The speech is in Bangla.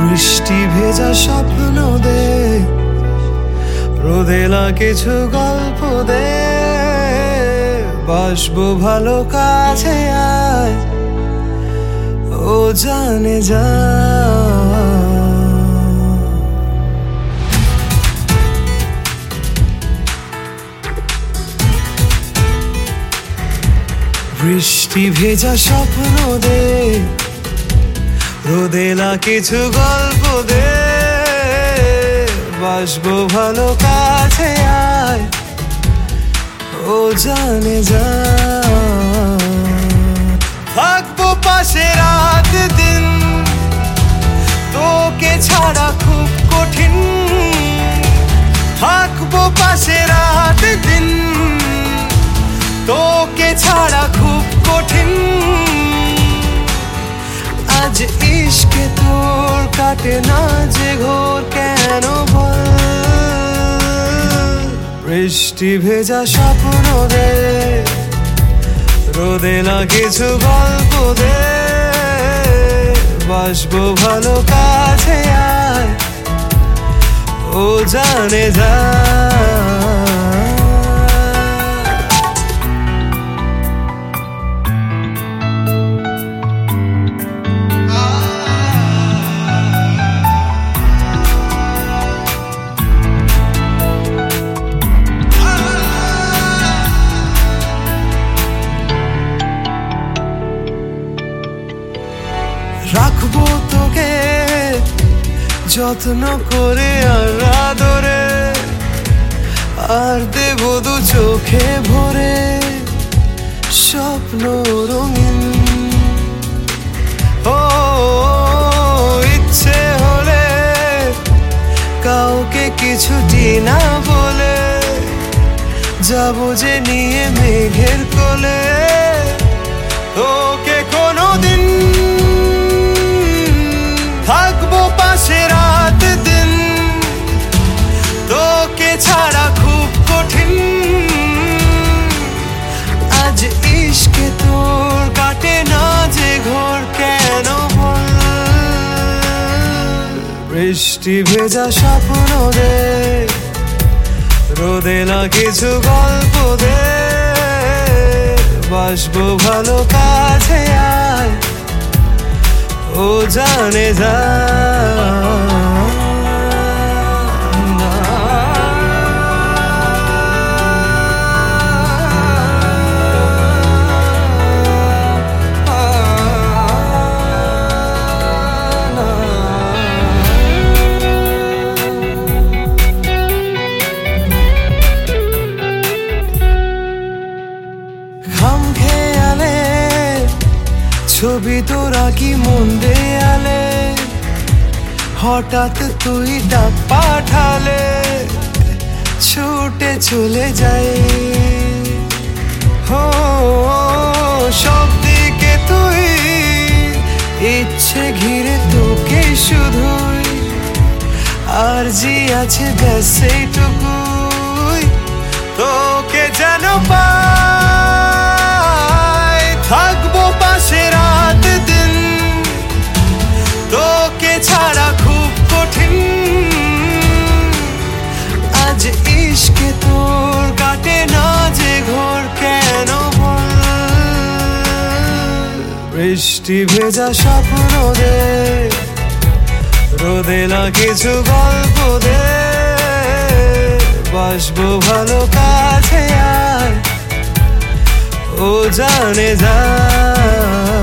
বৃষ্টি ভেজা স্বপ্ন দে, রোদেলা কিছু গল্প দে, বাসবো ভালো কাছে আয়, ও জানে যা। বৃষ্টি ভেজা স্বপ্ন দে, রোদেলা কিছু গল্প দে, বাসবো ভালো কাছে আয়, ও জানে যা। থাকবো পাশে রাত দিন, তোকে ছাড়া খুব কঠিন। থাকবো পাশে রাত দিন, তোকে ছাড়া খুব কঠিন। আজ ইশকে তোর কাটে না যে ঘোর, কেন বল? বৃষ্টি ভেজা স্বপ্ন দে, রোদেলা কিছু গল্প দে, বাসবো ভালো কাছে আয়, ও জানে যা। রাখবো তোকে যত্ন করে আর আদরে, আর দেবো দু চোখে ভরে স্বপ্ন রঙিন। ও ইচ্ছে হলে কাউকে কিছুটি না বলে, যাবো যে নিয়ে মেঘের কোলে। তোকে কোনোদিন থাকবো পাশে রাত দিন, তোকে ছাড়া খুব কঠিন। আজ ইশকে তোর কাটে না যে ঘোর, কেন বল? বৃষ্টি ভেজা স্বপ্ন দে, রোদেলা কিছু গল্প দে, বাসবো ভালো কাছে আয়, ও জানে যা। খাম খেয়ালে ছবি তোরা কি মন দেয়ালে, হঠাৎ তুই ডাক পাঠালে ছুটে চলে যাই। হো সব দিকে তুই, ইচ্ছে ঘিরে তোকে শুধুই, আর জি আছে ব্যাস এইটুকুই। তোকে যেন পাই, থাকবো পাশে রাত দিন, তোকে ছাড়া খুব কঠিন। আজ ইশকে তোর কাটে না যে ঘোর, কেন বল? বৃষ্টি ভেজা স্বপ্ন দে, রোদেলা কিছু গল্প দে, বাসবো ভালো কাছে আয়, ও জানে যা।